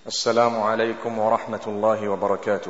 Assalamu alaikum wa rahmatullahi wa barakatuh.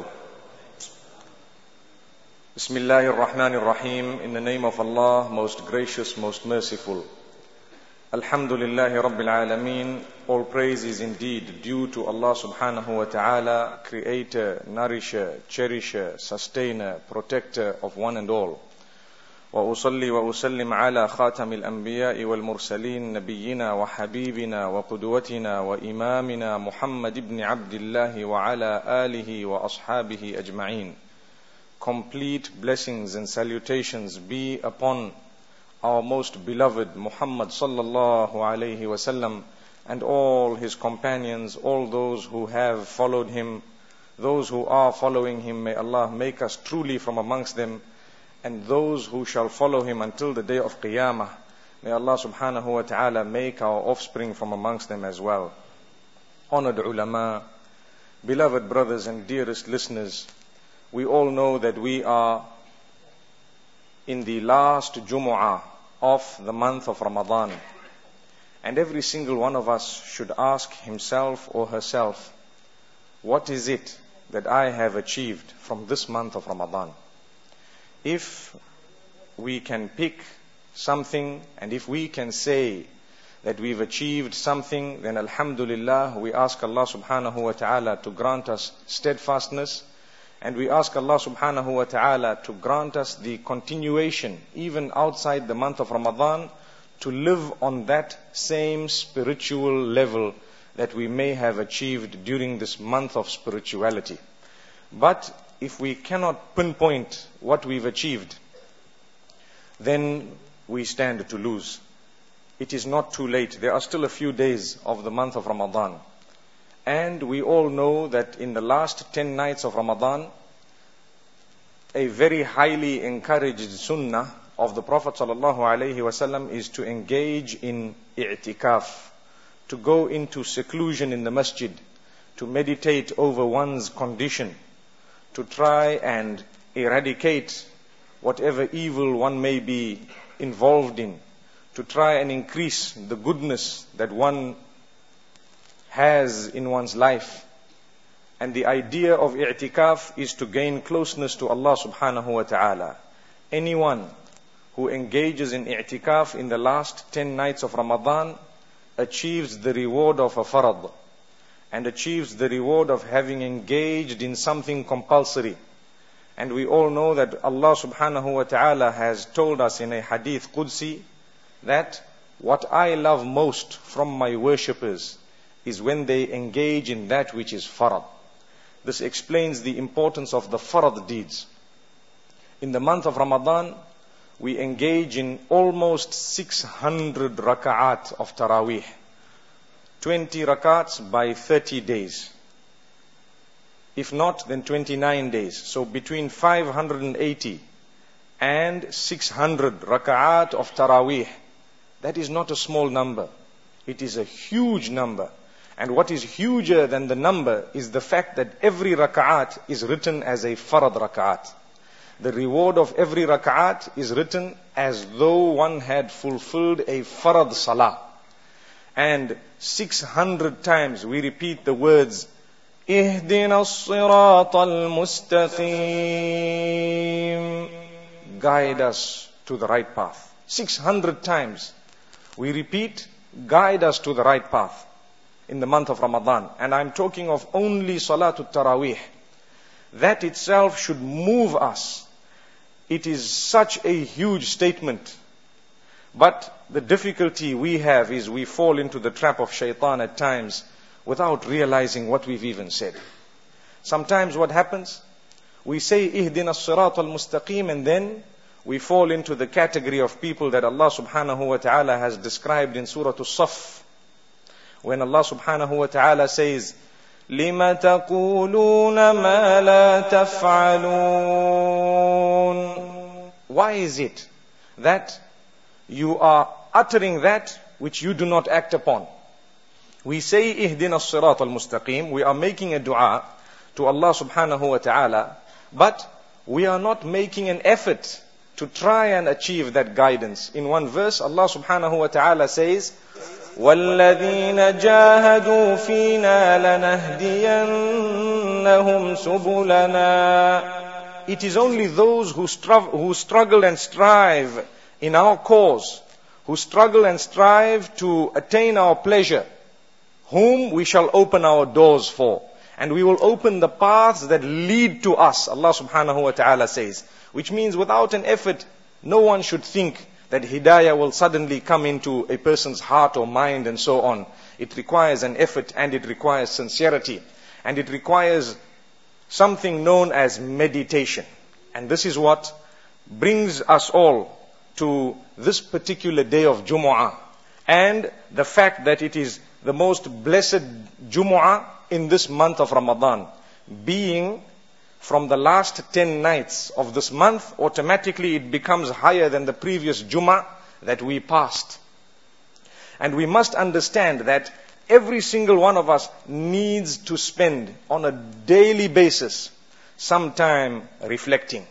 Bismillahir Rahmanir Rahim. In the name of Allah, most gracious, most merciful. Alhamdulillahi Rabbil Alameen. All praise is indeed due to Allah subhanahu wa ta'ala, creator, nourisher, cherisher, sustainer, protector of one and all. وأصلي وأسلم على خاتم الأنبياء والمرسلين نبينا وحبيبنا وقدوتنا وإمامنا محمد بن عبد الله وعلى آله وأصحابه أجمعين. Complete blessings and salutations be upon our most beloved Muhammad sallallahu alayhi wasallam and all his companions, all those who have followed him, those who are following him. May Allah make us truly from amongst them, and those who shall follow him until the day of Qiyamah. May Allah subhanahu wa ta'ala make our offspring from amongst them as well. Honored ulama, beloved brothers and dearest listeners, we all know that we are in the last Jumu'ah of the month of Ramadan. And every single one of us should ask himself or herself, what is it that I have achieved from this month of Ramadan? If we can pick something, and if we can say that we've achieved something, then alhamdulillah, we ask Allah subhanahu wa ta'ala to grant us steadfastness, and we ask Allah subhanahu wa ta'ala to grant us the continuation, even outside the month of Ramadan, to live on that same spiritual level that we may have achieved during this month of spirituality. But if we cannot pinpoint what we've achieved, then we stand to lose. It is not too late. There are still a few days of the month of Ramadan. And we all know that in the last 10 nights of Ramadan, a very highly encouraged sunnah of the Prophet ﷺ is to engage in i'tikaf, to go into seclusion in the masjid, to meditate over one's condition, to try and eradicate whatever evil one may be involved in, to try and increase the goodness that one has in one's life. And the idea of i'tikaf is to gain closeness to Allah subhanahu wa ta'ala. Anyone who engages in i'tikaf in the last 10 nights of Ramadan achieves the reward of a farad, and achieves the reward of having engaged in something compulsory. And we all know that Allah subhanahu wa ta'ala has told us in a hadith Qudsi that what I love most from my worshippers is when they engage in that which is farad. This explains the importance of the farad deeds. In the month of Ramadan, we engage in almost 600 raka'at of Taraweeh. 20 rakats by 30 days. If not, then 29 days. So between 580 and 600 raka'at of Taraweeh. That is not a small number. It is a huge number. And what is huger than the number is the fact that every raka'at is written as a farad raka'at. The reward of every raka'at is written as though one had fulfilled a farad salah. And 600 times we repeat the words, Ihdina as-sirat al-mustaqim. Guide us to the right path. 600 times we repeat, guide us to the right path in the month of Ramadan. And I'm talking of only Salatul Taraweeh. That itself should move us. It is such a huge statement. But the difficulty we have is we fall into the trap of shaitan at times without realizing what we've even said. Sometimes what happens? We say, Ihdina as-sirat al-mustaqim, and then we fall into the category of people that Allah subhanahu wa ta'ala has described in Surah As-Saff. When Allah subhanahu wa ta'ala says, لِمَ تَقُولُونَ مَا لَا تَفْعَلُونَ. Why is it that you are uttering that which you do not act upon? We say, Ihdina as-sirat al-mustaqim. We are making a dua to Allah subhanahu wa ta'ala, but we are not making an effort to try and achieve that guidance. In one verse, Allah subhanahu wa ta'ala says, وَالَّذِينَ جَاهَدُوا فِينَا لَنَهْدِيَنَّهُمْ سُبُلَنَا. It is only those who struggle and strive in our cause, who struggle and strive to attain our pleasure, whom we shall open our doors for. And we will open the paths that lead to us, Allah subhanahu wa ta'ala says. Which means without an effort, no one should think that hidayah will suddenly come into a person's heart or mind and so on. It requires an effort, and it requires sincerity. And it requires something known as meditation. And this is what brings us all to this particular day of Jumu'ah, and the fact that it is the most blessed Jumu'ah in this month of Ramadan. Being from the last 10 nights of this month, automatically it becomes higher than the previous Jumu'ah that we passed. And we must understand that every single one of us needs to spend on a daily basis some time reflecting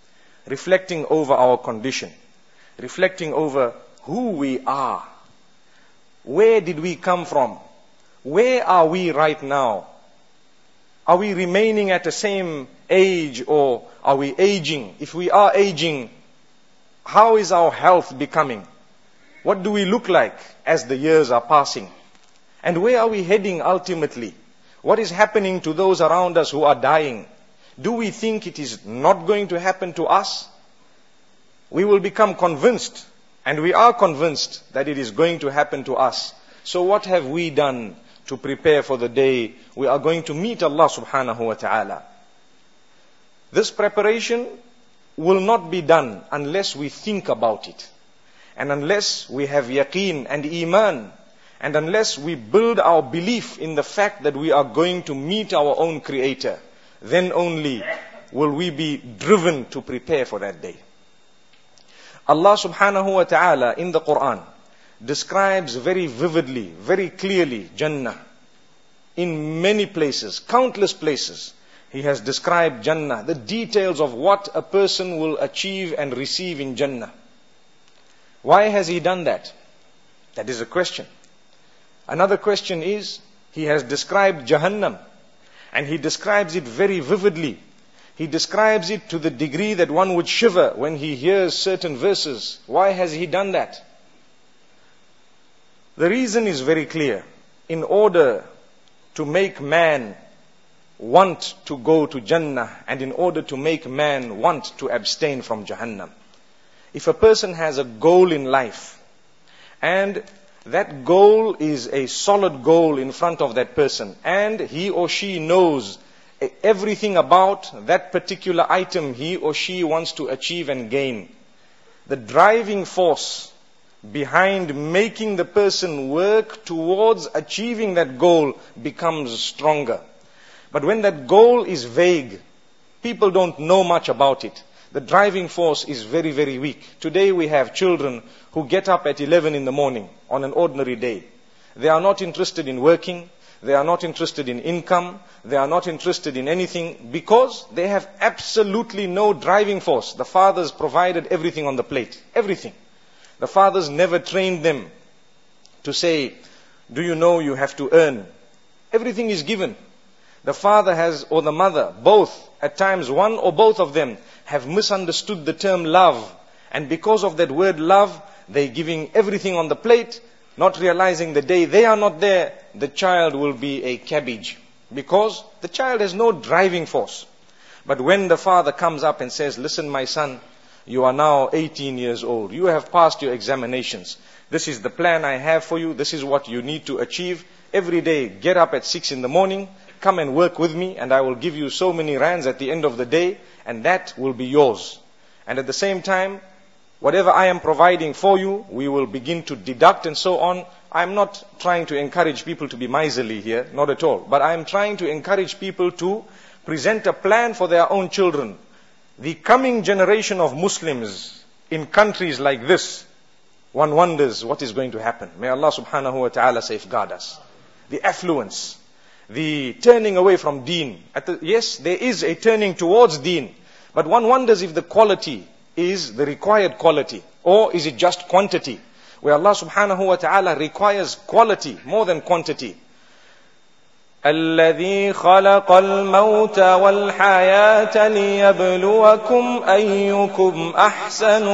over our condition, reflecting over who we are. Where did we come from? Where are we right now? Are we remaining at the same age, or are we aging? If we are aging, how is our health becoming? What do we look like as the years are passing? And where are we heading ultimately? What is happening to those around us who are dying? Do we think it is not going to happen to us? We will become convinced, and we are convinced that it is going to happen to us. So what have we done to prepare for the day we are going to meet Allah subhanahu wa ta'ala? This preparation will not be done unless we think about it, and unless we have yaqeen and iman, and unless we build our belief in the fact that we are going to meet our own Creator. Then only will we be driven to prepare for that day. Allah subhanahu wa ta'ala in the Quran describes very vividly, very clearly Jannah. In many places, countless places, He has described Jannah, the details of what a person will achieve and receive in Jannah. Why has He done that? That is a question. Another question is, He has described Jahannam, and He describes it very vividly. He describes it to the degree that one would shiver when he hears certain verses. Why has He done that? The reason is very clear. In order to make man want to go to Jannah, and in order to make man want to abstain from Jahannam. If a person has a goal in life, and that goal is a solid goal in front of that person, and he or she knows everything about that particular item he or she wants to achieve and gain, the driving force behind making the person work towards achieving that goal becomes stronger. But when that goal is vague, people don't know much about it, the driving force is very, very weak. Today we have children who get up at 11 in the morning on an ordinary day. They are not interested in working. They are not interested in income. They are not interested in anything because they have absolutely no driving force. The fathers provided everything on the plate. Everything. The fathers never trained them to say, do you know you have to earn? Everything is given. The father has, or the mother, both, at times one or both of them, have misunderstood the term love. And because of that word love, they're giving everything on the plate, not realizing the day they are not there, the child will be a cabbage. Because the child has no driving force. But when the father comes up and says, listen my son, you are now 18 years old. You have passed your examinations. This is the plan I have for you. This is what you need to achieve. Every day, get up at 6 in the morning. Come and work with me, and I will give you so many rands at the end of the day, and that will be yours. And at the same time, whatever I am providing for you, we will begin to deduct and so on. I'm not trying to encourage people to be miserly here, not at all. But I'm trying to encourage people to present a plan for their own children. The coming generation of Muslims in countries like this, one wonders what is going to happen. May Allah subhanahu wa ta'ala safeguard us. The affluence, the turning away from deen. Yes, there is a turning towards deen. But one wonders if the quality is the required quality, or is it just quantity? where Allah subhanahu wa ta'ala requires quality more than quantity. الذي خلق الموت والحياة ليبلوكم أيكم أحسن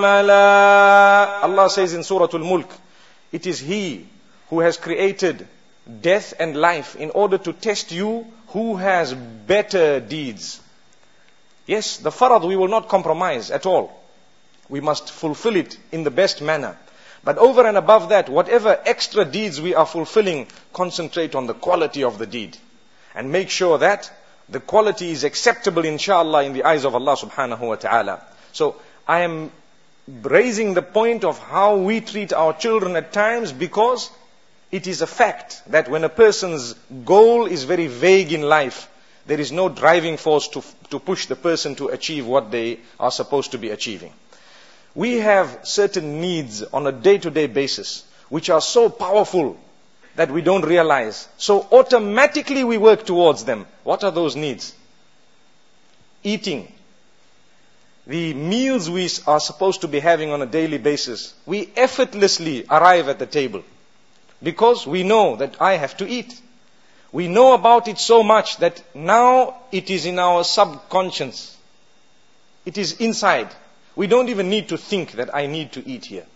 عملا. Allah says in Surah Al-Mulk, it is He who has created death and life in order to test you who has better deeds. Yes, the farad we will not compromise at all. We must fulfill it in the best manner. But over and above that, whatever extra deeds we are fulfilling, concentrate on the quality of the deed. And make sure that the quality is acceptable, inshallah, in the eyes of Allah subhanahu wa ta'ala. So, I am raising the point of how we treat our children at times, because it is a fact that when a person's goal is very vague in life, there is no driving force to push the person to achieve what they are supposed to be achieving. We have certain needs on a day-to-day basis, which are so powerful that we don't realize. So automatically we work towards them. What are those needs? Eating. The meals we are supposed to be having on a daily basis, we effortlessly arrive at the table. Because we know that I have to eat. We know about it so much that now it is in our subconscious. It is inside. We don't even need to think that I need to eat here.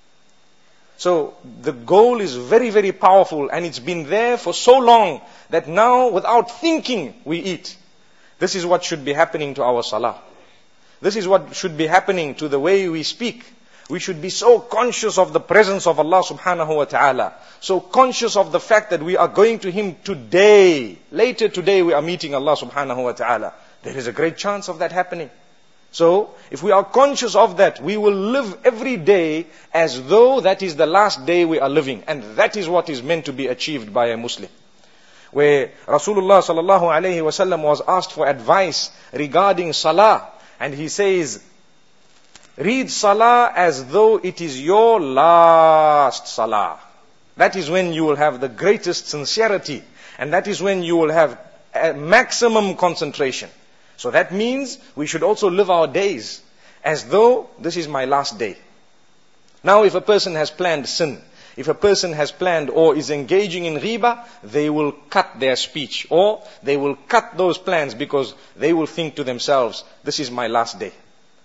So the goal is very, very powerful, and it's been there for so long that now without thinking we eat. This is what should be happening to our salah. This is what should be happening to the way we speak. We should be so conscious of the presence of Allah subhanahu wa ta'ala. So conscious of the fact that we are going to Him today. Later today we are meeting Allah subhanahu wa ta'ala. There is a great chance of that happening. So, if we are conscious of that, we will live every day as though that is the last day we are living. And that is what is meant to be achieved by a Muslim. Where Rasulullah sallallahu alayhi wasallam was asked for advice regarding salah. And he says, read salah as though it is your last salah. That is when you will have the greatest sincerity. And that is when you will have a maximum concentration. So that means we should also live our days as though this is my last day. Now if a person has planned sin, if a person has planned or is engaging in riba, they will cut their speech or they will cut those plans because they will think to themselves, this is my last day.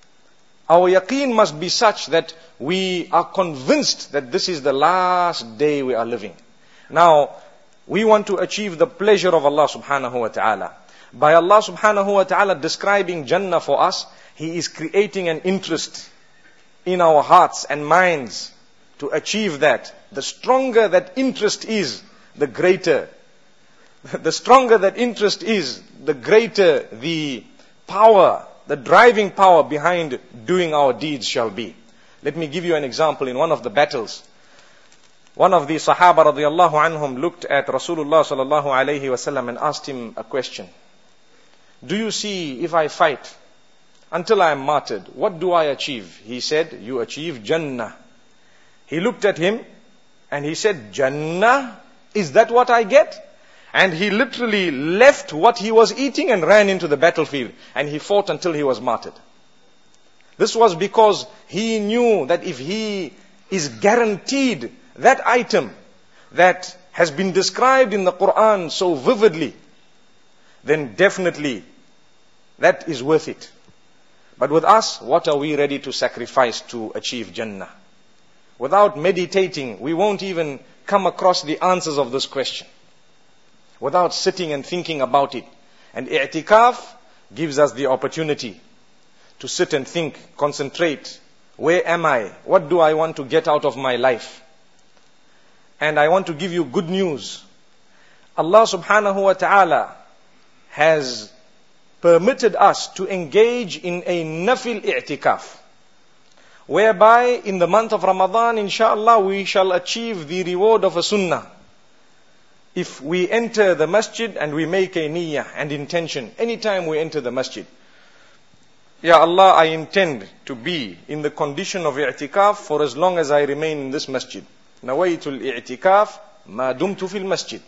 Our yaqeen must be such that we are convinced that this is the last day we are living. Now, we want to achieve the pleasure of Allah subhanahu wa ta'ala. By Allah subhanahu wa ta'ala describing Jannah for us, He is creating an interest in our hearts and minds to achieve that. The stronger that interest is, the greater. The stronger that interest is, the greater the power, the driving power behind doing our deeds shall be. Let me give you an example. In one of the battles, one of the Sahaba radiyallahu anhum looked at Rasulullah sallallahu alayhi wasallam and asked him a question. Do you see, if I fight until I am martyred, what do I achieve? He said, you achieve Jannah. He looked at him and he said, Jannah? Is that what I get? And he literally left what he was eating and ran into the battlefield. And he fought until he was martyred. This was because he knew that if he is guaranteed that item that has been described in the Quran so vividly, then definitely that is worth it. But with us, what are we ready to sacrifice to achieve Jannah? Without meditating, we won't even come across the answers of this question. Without sitting and thinking about it. And i'tikaf gives us the opportunity to sit and think, concentrate. Where am I? What do I want to get out of my life? And I want to give you good news. Allah subhanahu wa ta'ala has permitted us to engage in a nafil i'tikaf, whereby in the month of Ramadan, inshallah, we shall achieve the reward of a sunnah. If we enter the masjid and we make a niyyah and intention, anytime we enter the masjid, Ya Allah, I intend to be in the condition of i'tikaf for as long as I remain in this masjid. Nawaitul i'tikaf ma dumtu fil masjid.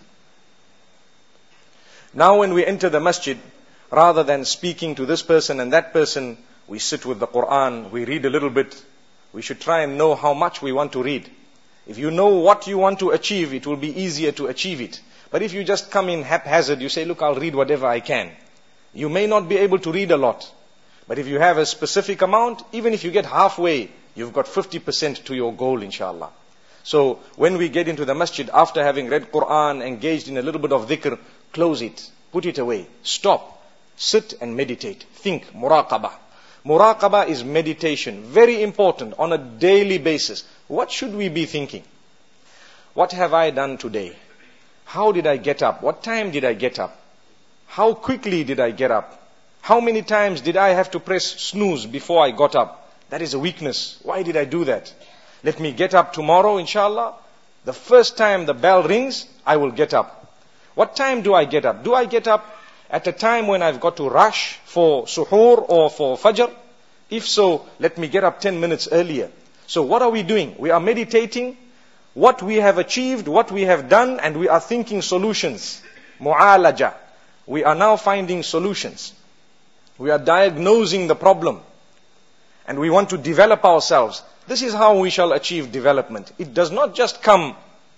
Now when we enter the masjid, rather than speaking to this person and that person, we sit with the Quran, we read a little bit we should try and know how much we want to read. If you know what you want to achieve, it will be easier to achieve it. But if you just come in haphazard, you say, look, I'll read whatever I can. You may not be able to read a lot. But if you have a specific amount, even if you get halfway, you've got 50% to your goal, inshallah. So when we get into the masjid, after having read Quran, engaged in a little bit of dhikr, close it, put it away, stop, sit and meditate, think, muraqabah. Muraqabah is meditation, very important on a daily basis. What should we be thinking? What have I done today? How did I get up? What time did I get up? How quickly did I get up? How many times did I have to press snooze before I got up? That is a weakness. Why did I do that? Let me get up tomorrow, inshallah. The first time the bell rings, I will get up. What time do I get up? Do I get up at a time when I've got to rush for suhoor or for fajr? If so, let me get up 10 minutes earlier. So what are we doing? We are meditating what we have achieved, what we have done, and we are thinking solutions. Mu'alaja. We are now finding solutions. We are diagnosing the problem. And we want to develop ourselves. This is how we shall achieve development. It does not just come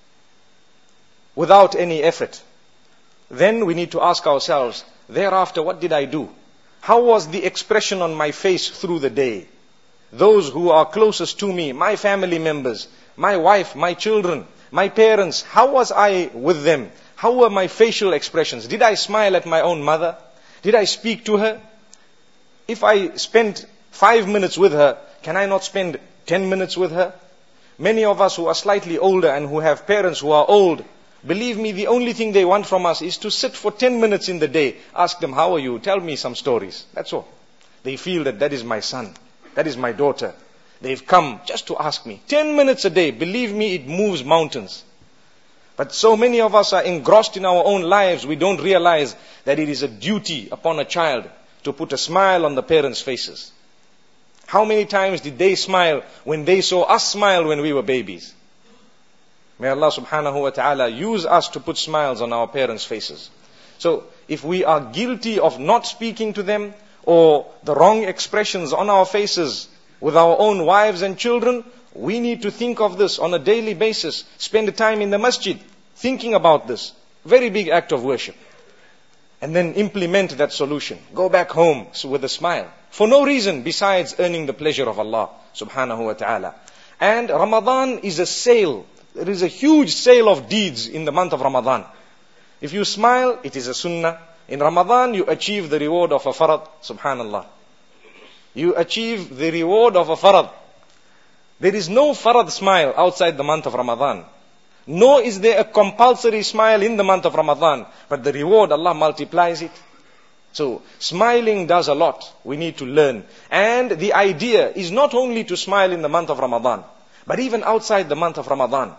without any effort. Then we need to ask ourselves, thereafter, what did I do? How was the expression on my face through the day? Those who are closest to me, my family members, my wife, my children, my parents, how was I with them? How were my facial expressions? Did I smile at my own mother? Did I speak to her? If I spent 5 minutes with her, can I not spend 10 minutes with her? Many of us who are slightly older and who have parents who are old, believe me, the only thing they want from us is to sit for 10 minutes in the day. Ask them, how are you? Tell me some stories. That's all. They feel that is my son. That is my daughter. They've come just to ask me. 10 minutes a day, believe me, it moves mountains. But so many of us are engrossed in our own lives, we don't realize that it is a duty upon a child to put a smile on the parents' faces. How many times did they smile when they saw us smile when we were babies? May Allah subhanahu wa ta'ala use us to put smiles on our parents' faces. So if we are guilty of not speaking to them, or the wrong expressions on our faces with our own wives and children, we need to think of this on a daily basis. Spend time in the masjid thinking about this. Very big act of worship. And then implement that solution. Go back home with a smile. For no reason besides earning the pleasure of Allah subhanahu wa ta'ala. And Ramadan is a sale. There is a huge sale of deeds in the month of Ramadan. If you smile, it is a sunnah. In Ramadan, you achieve the reward of a farad. Subhanallah. You achieve the reward of a farad. There is no farad smile outside the month of Ramadan. Nor is there a compulsory smile in the month of Ramadan. But the reward, Allah multiplies it. So, smiling does a lot. We need to learn. And the idea is not only to smile in the month of Ramadan, but even outside the month of Ramadan.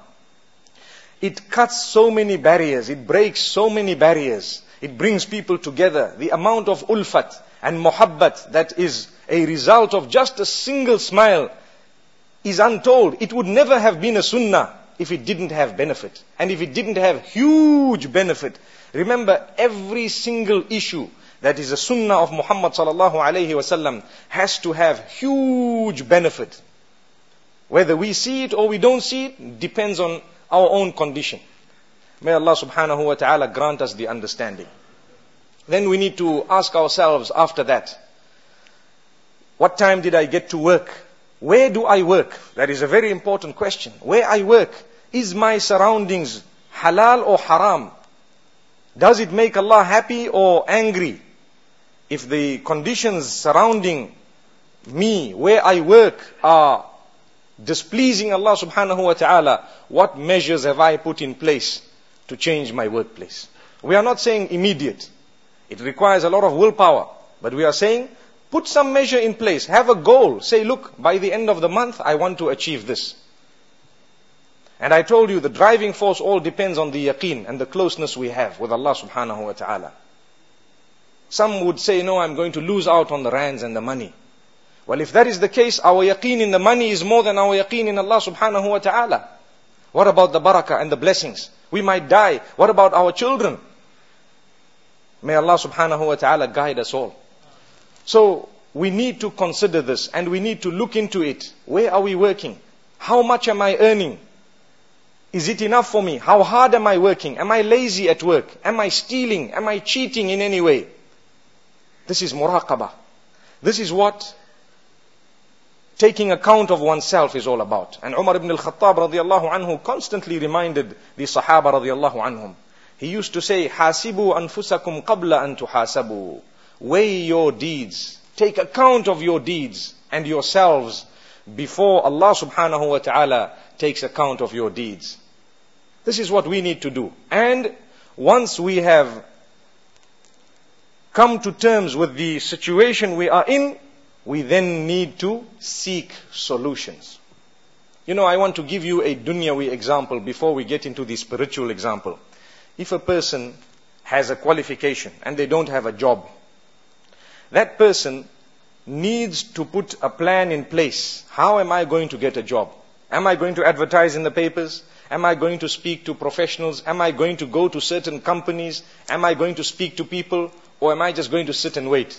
It cuts so many barriers. It breaks so many barriers. It brings people together. The amount of ulfat and muhabbat that is a result of just a single smile is untold. It would never have been a sunnah if it didn't have benefit. And if it didn't have huge benefit. Remember, every single issue that is a sunnah of Muhammad sallallahu alayhi wasallam has to have huge benefit. Whether we see it or we don't see it depends on our own condition. May Allah subhanahu wa ta'ala grant us the understanding. Then we need to ask ourselves after that, what time did I get to work? Where do I work? That is a very important question. Where I work, is my surroundings halal or haram? Does it make Allah happy or angry? If the conditions surrounding me, where I work, are displeasing Allah subhanahu wa ta'ala, what measures have I put in place to change my workplace? We are not saying immediate. It requires a lot of willpower. But we are saying, put some measure in place. Have a goal. Say, look, by the end of the month, I want to achieve this. And I told you, the driving force all depends on the yaqeen and the closeness we have with Allah subhanahu wa ta'ala. Some would say, no, I'm going to lose out on the rands and the money. Well, if that is the case, our yaqeen in the money is more than our yaqeen in Allah subhanahu wa ta'ala. What about the barakah and the blessings? We might die. What about our children? May Allah subhanahu wa ta'ala guide us all. So, we need to consider this and we need to look into it. Where are we working? How much am I earning? Is it enough for me? How hard am I working? Am I lazy at work? Am I stealing? Am I cheating in any way? This is muraqabah. This is what taking account of oneself is all about. And Umar ibn al-Khattab radiyallahu anhu constantly reminded the Sahaba radiyallahu anhum. He used to say, "Hasibu anfusakum qabla an tuhasabu." Weigh your deeds. Take account of your deeds and yourselves before Allah subhanahu wa ta'ala takes account of your deeds. This is what we need to do. And once we have come to terms with the situation we are in, we then need to seek solutions. You know, I want to give you a dunyawi example before we get into the spiritual example. If a person has a qualification and they don't have a job, that person needs to put a plan in place. How am I going to get a job? Am I going to advertise in the papers? Am I going to speak to professionals? Am I going to go to certain companies? Am I going to speak to people? Or am I just going to sit and wait?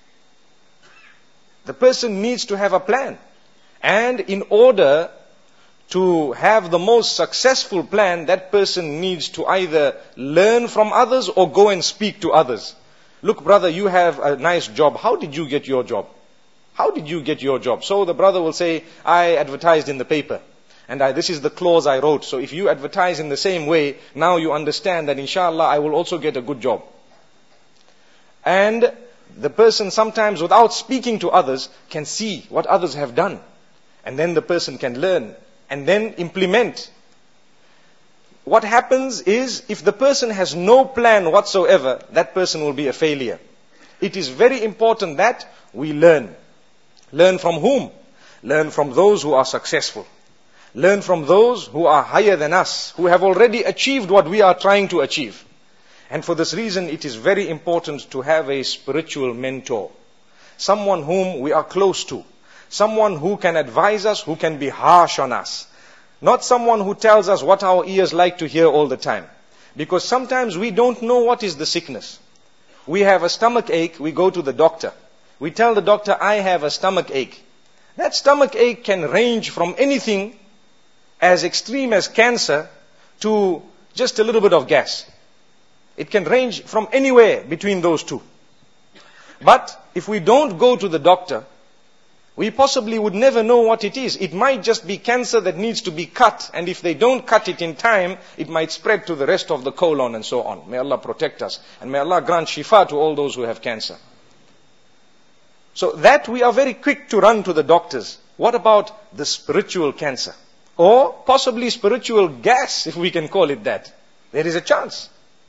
The person needs to have a plan. And in order to have the most successful plan, that person needs to either learn from others or go and speak to others. Look, brother, you have a nice job. How did you get your job? How did you get your job? So the brother will say, I advertised in the paper. And this is the clause I wrote. So if you advertise in the same way, now you understand that inshallah I will also get a good job. And the person sometimes without speaking to others can see what others have done. And then the person can learn and then implement. What happens is, if the person has no plan whatsoever, that person will be a failure. It is very important that we learn. Learn from whom? Learn from those who are successful. Learn from those who are higher than us, who have already achieved what we are trying to achieve. And for this reason, it is very important to have a spiritual mentor. Someone whom we are close to. Someone who can advise us, who can be harsh on us. Not someone who tells us what our ears like to hear all the time. Because sometimes we don't know what is the sickness. We have a stomach ache, we go to the doctor. We tell the doctor, I have a stomach ache. That stomach ache can range from anything as extreme as cancer to just a little bit of gas. It can range from anywhere between those two. But if we don't go to the doctor, we possibly would never know what it is. It might just be cancer that needs to be cut. And if they don't cut it in time, it might spread to the rest of the colon and so on. May Allah protect us. And may Allah grant shifa to all those who have cancer. So that we are very quick to run to the doctors. What about the spiritual cancer? Or possibly spiritual gas, if we can call it that. There is a chance.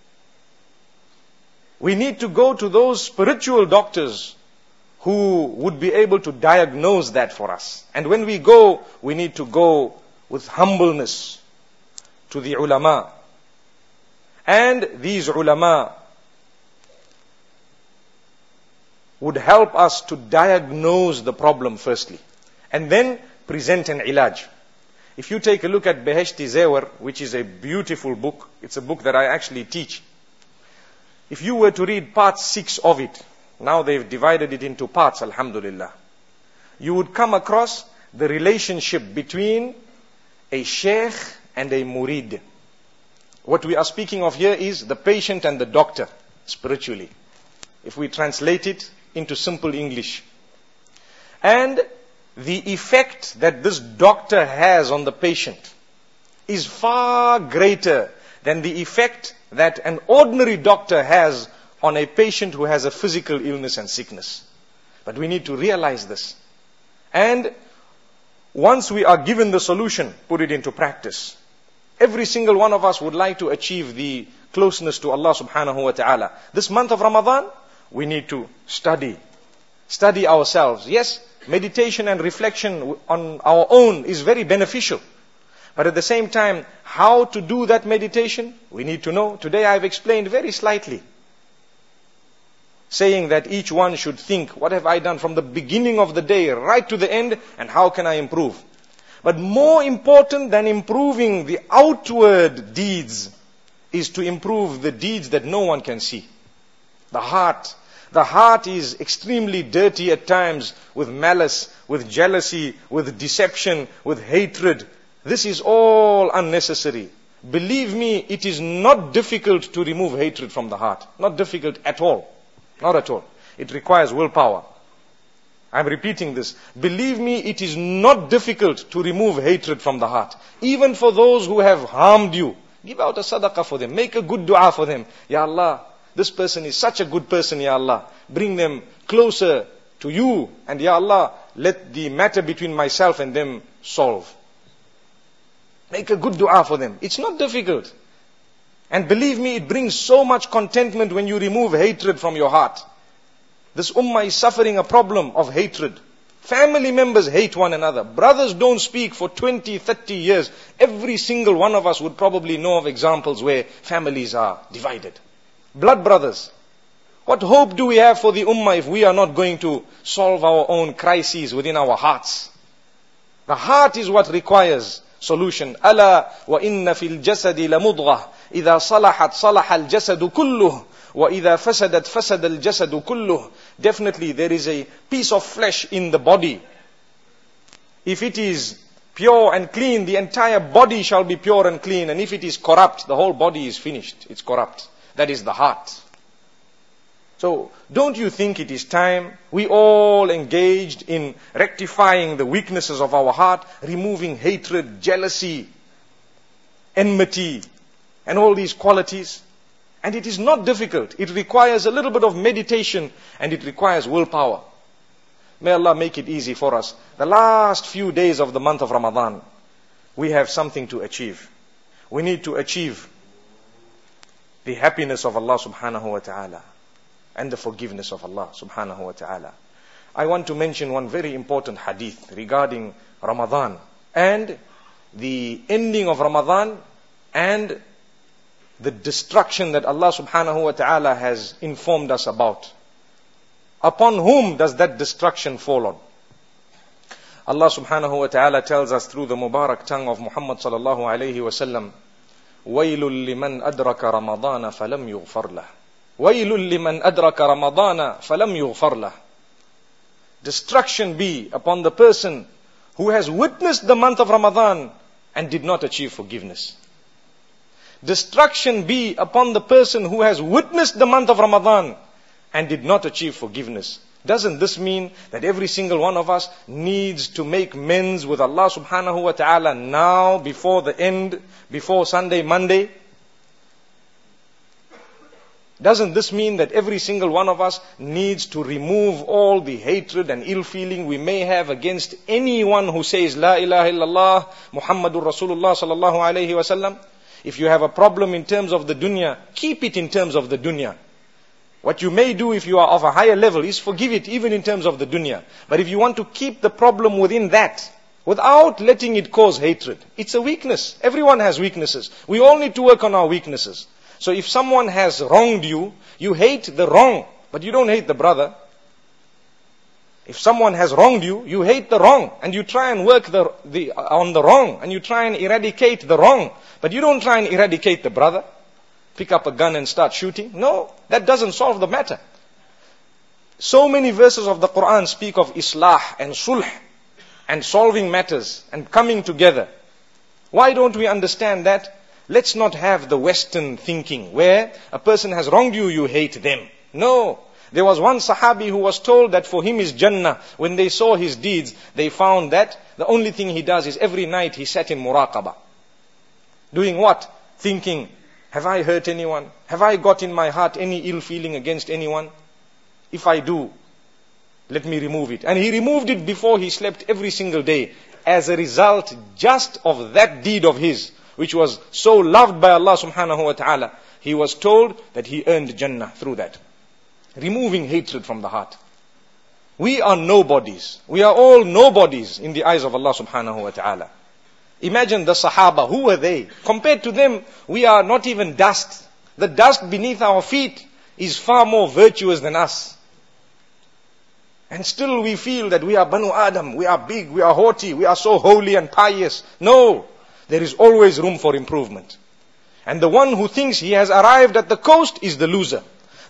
We need to go to those spiritual doctors who would be able to diagnose that for us. And when we go, we need to go with humbleness to the ulama. And these ulama would help us to diagnose the problem firstly. And then present an ilaj. If you take a look at Beheshti Zewar, which is a beautiful book, it's a book that I actually teach. If you were to read part 6 of it, now they've divided it into parts, alhamdulillah. You would come across the relationship between a sheikh and a murid. What we are speaking of here is the patient and the doctor, spiritually. If we translate it into simple English. And the effect that this doctor has on the patient is far greater than the effect that an ordinary doctor has on a patient who has a physical illness and sickness. But we need to realize this. And once we are given the solution, put it into practice. Every single one of us would like to achieve the closeness to Allah subhanahu wa ta'ala. This month of Ramadan, we need to study. Study ourselves. Yes, meditation and reflection on our own is very beneficial. But at the same time, how to do that meditation, we need to know. Today I've explained very slightly. Saying that each one should think, what have I done from the beginning of the day right to the end, and how can I improve? But more important than improving the outward deeds is to improve the deeds that no one can see. The heart, The heart is extremely dirty at times with malice, with jealousy, with deception, with hatred. This is all unnecessary. Believe me, it is not difficult to remove hatred from the heart. Not difficult at all. Not at all. It requires willpower. I'm repeating this. Believe me, it is not difficult to remove hatred from the heart. Even for those who have harmed you. Give out a sadaqah for them. Make a good dua for them. Ya Allah, this person is such a good person, Ya Allah. Bring them closer to you. And Ya Allah, let the matter between myself and them solve. Make a good dua for them. It's not difficult. And believe me, it brings so much contentment when you remove hatred from your heart. This ummah is suffering a problem of hatred. Family members hate one another. Brothers don't speak for 20, 30 years. Every single one of us would probably know of examples where families are divided. Blood brothers. What hope do we have for the ummah if we are not going to solve our own crises within our hearts? The heart is what requires solution. Ala wa inna fil jasadi la mudghah. Idha salahat salaha al jasadu kulluh. وَإِذَا فَسَدَتْ فَسَدَ الْجَسَدُ كُلُّهُ. Definitely there is a piece of flesh in the body. If it is pure and clean, the entire body shall be pure and clean. And if it is corrupt, the whole body is finished. It's corrupt. That is the heart. So, don't you think it is time we all engaged in rectifying the weaknesses of our heart, removing hatred, jealousy, enmity, and all these qualities? And it is not difficult. It requires a little bit of meditation and it requires willpower. May Allah make it easy for us. The last few days of the month of Ramadan, we have something to achieve. We need to achieve the happiness of Allah subhanahu wa ta'ala and the forgiveness of Allah subhanahu wa ta'ala. I want to mention one very important hadith regarding Ramadan and the ending of Ramadan and the destruction that Allah subhanahu wa ta'ala has informed us about. Upon whom does that destruction fall on? Allah subhanahu wa ta'ala tells us through the Mubarak tongue of Muhammad sallallahu alayhi wa sallam, وَيْلٌ لِمَنْ أَدْرَكَ رَمَضَانَ فَلَمْ يُغْفَرْ لَهُ وَيْلٌ لِمَنْ أَدْرَكَ رَمَضَانَ فَلَمْ يُغْفَرْ لَهُ. Destruction be upon the person who has witnessed the month of Ramadan and did not achieve forgiveness. Destruction be upon the person who has witnessed the month of Ramadan and did not achieve forgiveness. Doesn't this mean that every single one of us needs to make amends with Allah subhanahu wa ta'ala now, before the end, before Sunday, Monday? Doesn't this mean that every single one of us needs to remove all the hatred and ill feeling we may have against anyone who says La ilaha illallah Muhammadur Rasulullah sallallahu alayhi wa sallam? If you have a problem in terms of the dunya, keep it in terms of the dunya. What you may do if you are of a higher level is forgive it even in terms of the dunya. But if you want to keep the problem within that, without letting it cause hatred, it's a weakness. Everyone has weaknesses. We all need to work on our weaknesses. So if someone has wronged you, you hate the wrong, but you don't hate the brother. If someone has wronged you, you hate the wrong, and you try and work on the wrong, and you try and eradicate the wrong, but you don't try and eradicate the brother. Pick up a gun and start shooting. No, that doesn't solve the matter. So many verses of the Quran speak of islah and sulh and solving matters and coming together. Why don't we understand that? Let's not have the Western thinking where a person has wronged you, you hate them. No. There was one Sahabi who was told that for him is Jannah. When they saw his deeds, they found that the only thing he does is every night he sat in muraqabah. Doing what? Thinking, have I hurt anyone? Have I got in my heart any ill feeling against anyone? If I do, let me remove it. And he removed it before he slept every single day. As a result, just of that deed of his, which was so loved by Allah subhanahu wa ta'ala, he was told that he earned Jannah through that. Removing hatred from the heart. We are nobodies. We are all nobodies in the eyes of Allah subhanahu wa ta'ala. Imagine the Sahaba, who were they? Compared to them, we are not even dust. The dust beneath our feet is far more virtuous than us. And still we feel that we are Banu Adam, we are big, we are haughty, we are so holy and pious. No, there is always room for improvement. And the one who thinks he has arrived at the coast is the loser.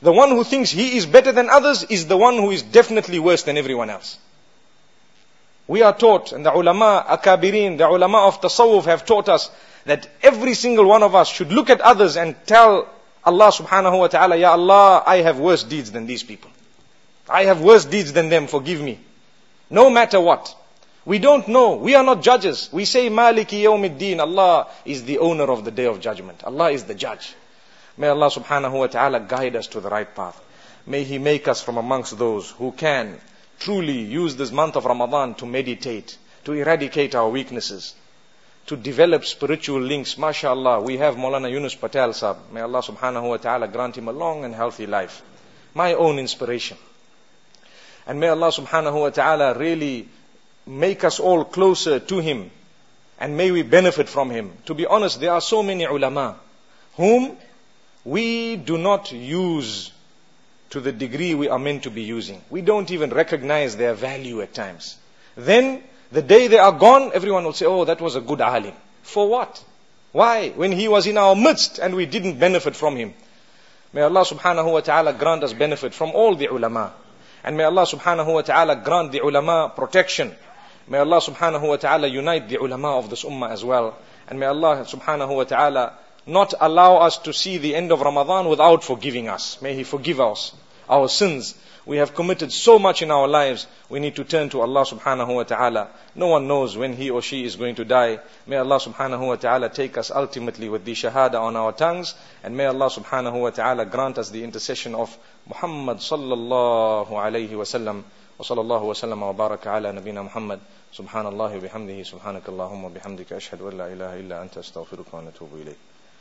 the one who thinks he is better than others is the one who is definitely worse than everyone else. We are taught, and the ulama, akabirin, the ulama of tasawwuf have taught us that every single one of us should look at others and tell Allah subhanahu wa ta'ala, Ya Allah, I have worse deeds than these people. I have worse deeds than them, forgive me. No matter what. We don't know. We are not judges. We say, Maliki yawmiddin. Allah is the owner of the day of judgment. Allah is the judge. May Allah subhanahu wa ta'ala guide us to the right path. May He make us from amongst those who can truly use this month of Ramadan to meditate, to eradicate our weaknesses, to develop spiritual links. MashaAllah, we have Maulana Yunus Patel Sahib. May Allah subhanahu wa ta'ala grant him a long and healthy life. My own inspiration. And may Allah subhanahu wa ta'ala really make us all closer to him. And may we benefit from him. To be honest, there are so many ulama whom we do not use to the degree we are meant to be using. We don't even recognize their value at times. Then, the day they are gone, everyone will say, oh, that was a good alim. For what? Why? When he was in our midst and we didn't benefit from him. May Allah subhanahu wa ta'ala grant us benefit from all the ulama. And may Allah subhanahu wa ta'ala grant the ulama protection. May Allah subhanahu wa ta'ala unite the ulama of this ummah as well. And may Allah subhanahu wa ta'ala not allow us to see the end of Ramadan without forgiving us. May He forgive us, our sins. We have committed so much in our lives. We need to turn to Allah subhanahu wa ta'ala. No one knows when he or she is going to die. May Allah subhanahu wa ta'ala take us ultimately with the shahada on our tongues. And may Allah subhanahu wa ta'ala grant us the intercession of Muhammad sallallahu alayhi wa sallam. Wa sallallahu wa sallam wa baraka ala nabina Muhammad. Subhanallah wa bihamdihi. Subhanakallahumma bihamdika ashhadu an la ilaha illa anta astaghfiruka wa natubu ilayk.